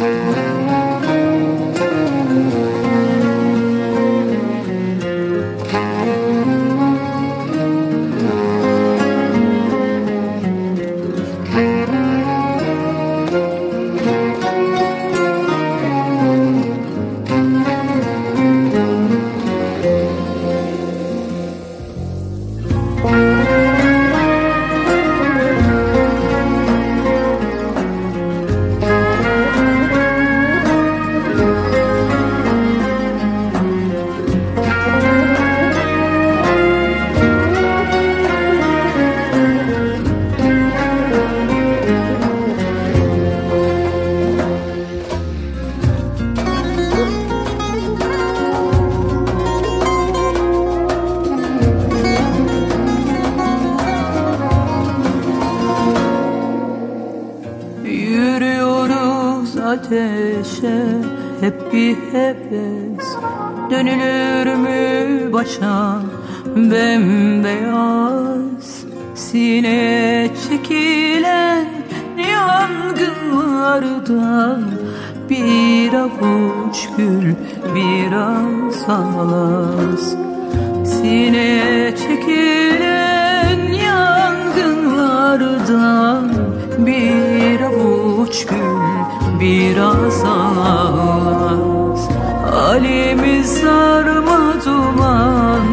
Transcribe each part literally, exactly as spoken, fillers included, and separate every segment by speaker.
Speaker 1: Ateşe hep bir heves, dönülür mü başa bembeyaz? Sine çekilen yangınlardan bir avuç gül biraz ağlas. Sine çekilen yangınlardan bir avuç gül biraz ağlas. Halimiz sarma duman,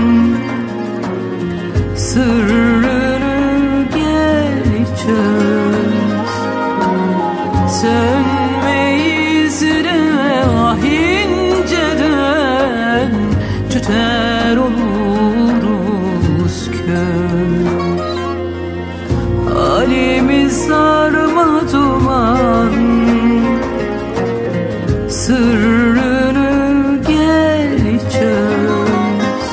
Speaker 1: sırrını gel çöz. Sönmeyiz de ah inceden tüter oluruz köz. Halimiz sarma duman, sırrını gel çöz.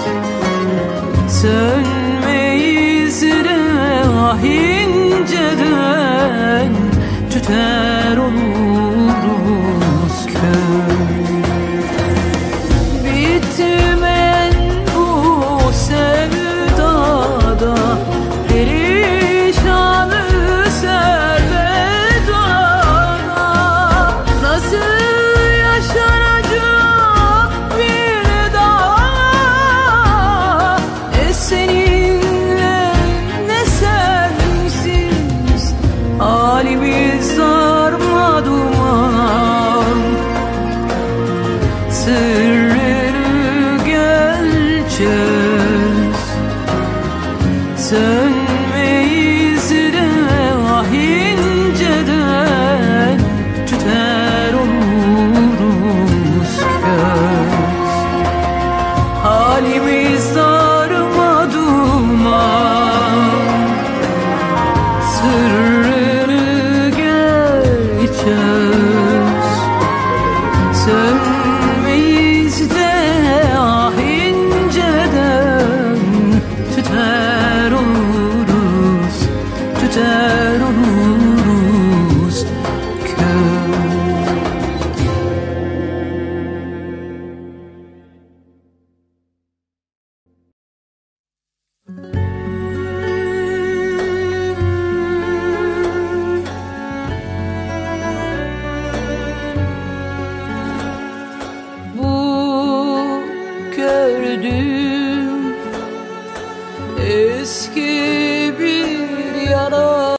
Speaker 1: Sönmeyiz de ah inceden tüter olur.